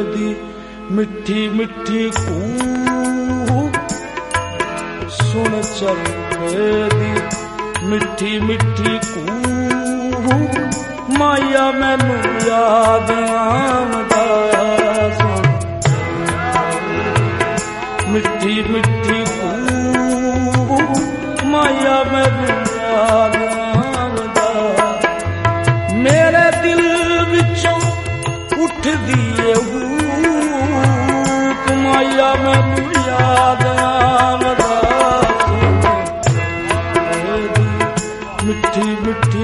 दी मिठी मिठी कूक सुन चरखे दी मिठी मिठी कूक माया मैनू याद आंदा मिठी मिठी कूक माया मैनू याद आंदा मेरे दिल विचों उठदी ए हूक माया मैनू याद आंदा मिठी मिठी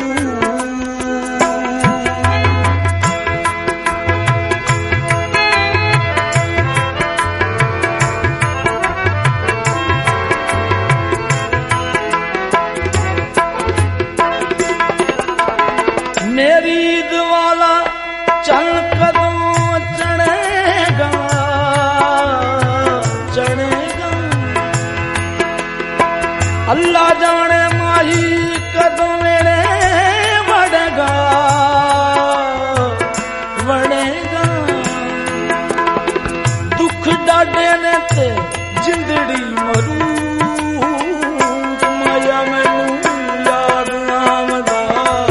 ईद वाला चल कदों चढ़ेगा चढ़ेगा अल्लाह जाने माही कदों मेरे बढ़ेगा बढ़ेगा दुख डाडे ने ते जिंदड़ी मरू माया मैनू याद आंदा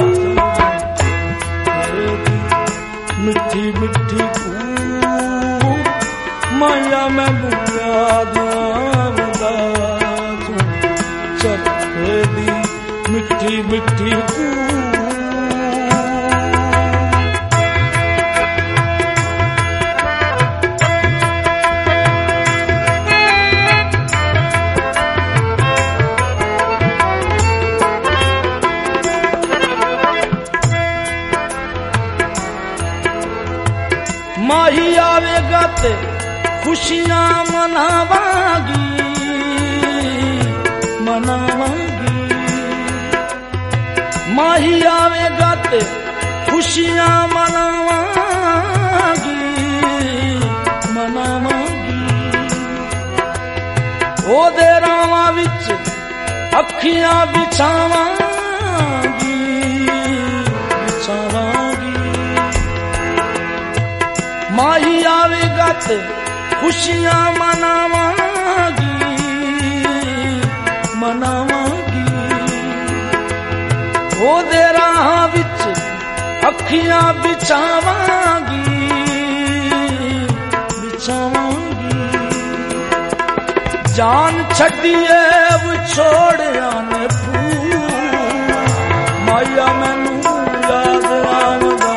मिठी मिठी कूक माया मैनू याद आंदा चरखे दी मिठी मिठी माही आवेगा ते खुशियां मनावांगी मनावांगी माही आवेगा ते खुशियां मनावांगी मनावांगी ओदे रावां विच अखियां बिछावांगी बिछावांगी माही आवेगा ते खुशियां मनावांगी मनावांगी ओदे राह विच अखियां बिछावांगी बिछावांगी जान छड्डिए विछोड़िया ने फूल माया मैनू याद आंदा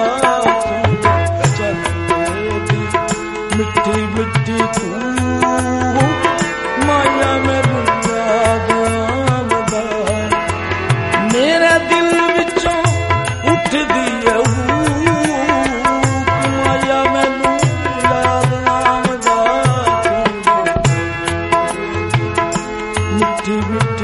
मिठी मिठी कूक माया मैनू याद आंदा मेरे दिल विचों उठदी ए हूक माया मैनू याद आंदा मिठी मिठी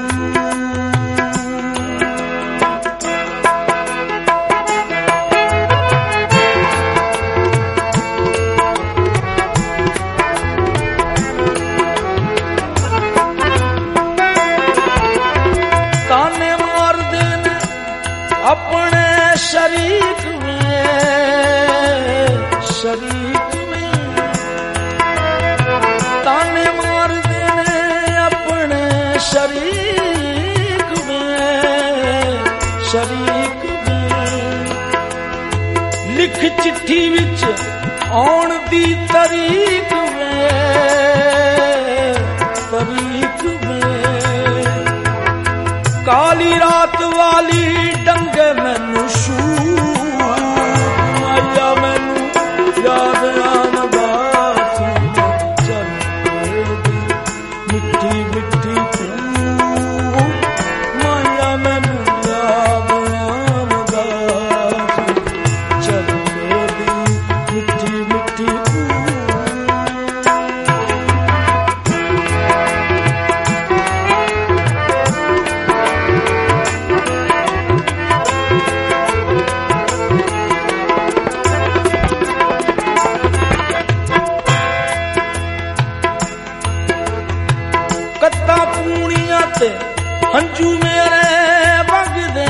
अपने शरीक में ताने मार देने अपने शरीक में लिख चिट्ठी विच आउण दी तरीक में काली रात वाली डंगे मैनू शू माया मैनू याद आंदा मिठी मिठी माया मैनू याद आंदा चरखे दी मिठी मिठी ते हंजू मेरे वगदे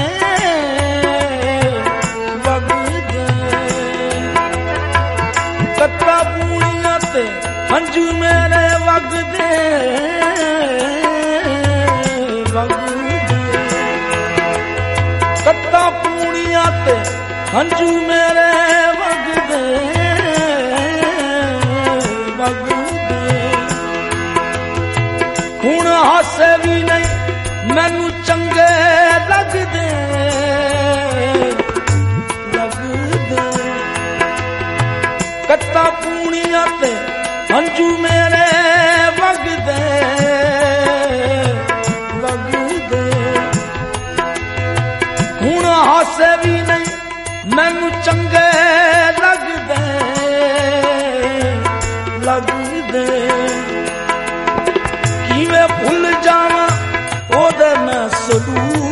ਹੰਝੂ ਮੇਰੇ ਵਗਦੇ ਵਗਦੇ ਕੱਤਾਂ ਪੂਣੀਆਂ ਤੇ ਹੰਝੂ ਮੇਰੇ ਵਗਦੇ ਵਗਦੇ ਹੁਣ ਹਾਸੇ ਵੀ ਨਹੀਂ ਮੈਨੂੰ ਚੰਗੇ ਲੱਗਦੇ ਲੱਗਦੇ ਕੱਤਾਂ ਪੂਣੀਆਂ ਤੇ ਹੰਝੂ ਮੇਰੇ ਵਗਦੇ ਵਗਦੇ ਹੁਣ ਹਾਸੇ ਵੀ ਨਹੀਂ ਮੈਨੂੰ ਚੰਗੇ ਲੱਗਦੇ ਲੱਗਦੇ ਕਿਵੇਂ ਭੁੱਲ ਜਾਵਾਂ ਉਹਦੇ ਮੈਂ ਸਲੂਕ